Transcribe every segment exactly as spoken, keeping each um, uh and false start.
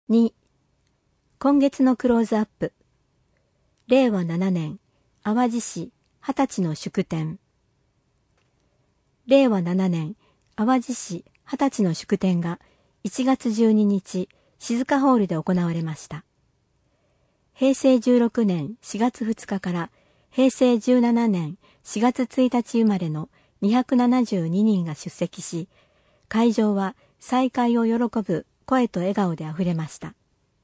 に、今月のクローズアップ。れいわななねん、淡路市二十歳の祝典。れいわななねん、淡路市二十歳の祝典がいちがつじゅうににち、静かホールで行われました。へいせいじゅうろくねんしがつふつかからへいせいじゅうななねんしがつついたち生まれのにひゃくななじゅうににんが出席し、会場は再会を喜ぶ声と笑顔であふれました。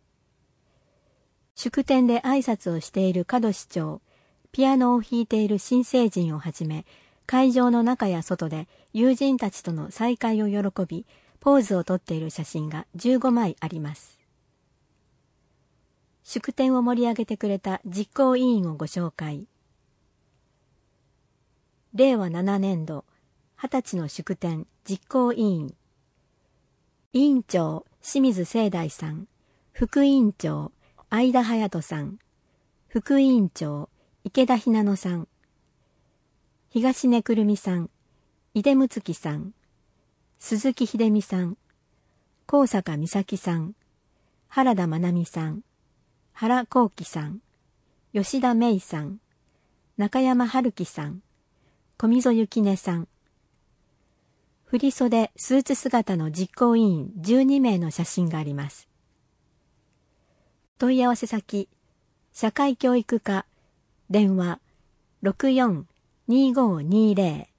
祝典で挨拶をしている門市長、ピアノを弾いている新成人をはじめ、会場の中や外で友人たちとの再会を喜び、ポーズをとっている写真がじゅうごまいあります。祝典を盛り上げてくれた実行委員をご紹介。れいわななねんど、二十歳の祝典実行委員。委員長、清水聖大さん。副委員長、相田隼人さん。副委員長、池田ひなのさん。東根くるみさん。井出睦月さん。鈴木秀美さん。高坂美咲さん。原田愛美さん。原幸輝さん。吉田芽衣さん。中山春樹さん。小溝幸音さん。振袖スーツ姿の実行委員じゅうにめいの写真があります。問い合わせ先、社会教育課、電話 ろくよん にーごーにーぜろ